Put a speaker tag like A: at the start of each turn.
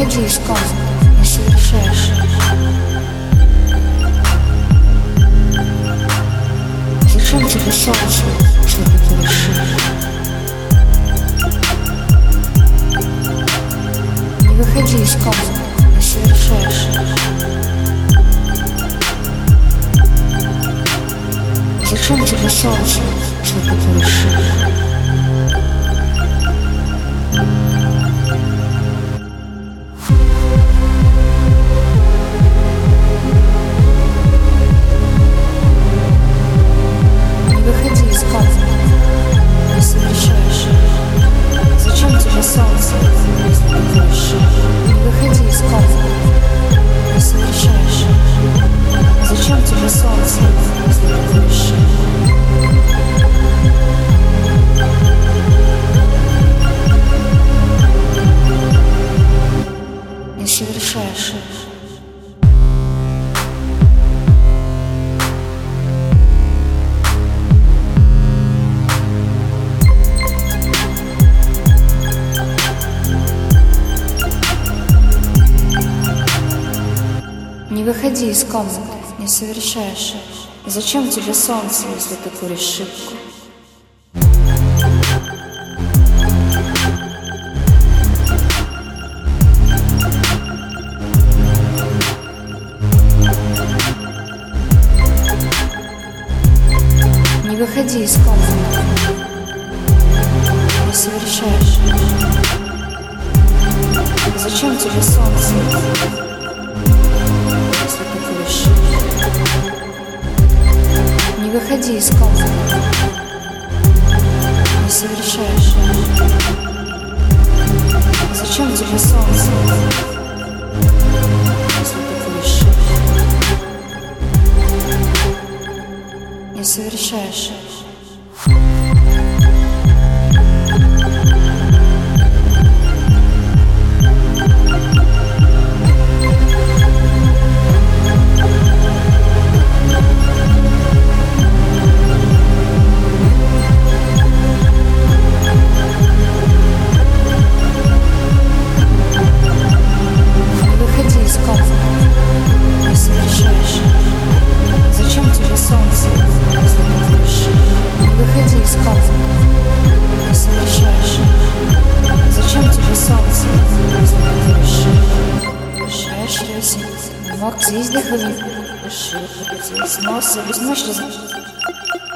A: выходи из комнаты, не совершай ошибку. Зачем тебе солнце, если ты творишь? Не выходи из комнаты, не совершай ошибку. Зачем тебе солнце, если ты творишь? Зачем тебе солнце, если ты творишь? Не выходи из комнаты, не совершай ошибку. Зачем тебе солнце, если ты творишь? Не совершай ошибку. Не выходи из комнаты, не совершай ошибку. Зачем тебе солнце, если ты куришь шипку? Не выходи из комнаты, не совершай ошибку. Зачем тебе солнце, если ты куришь? Не выходи из комнаты, не совершай ошибку. Зачем тебе солнце, если ты куришь? Не совершай ошибку. Зачем тебе солнце, если ты куришь? Не выходи из комнаты, не совершай ошибку. Зачем тебе солнце, если ты куришь? Решаешь рейсы, мог съездить в Ливию, решил, снова с собой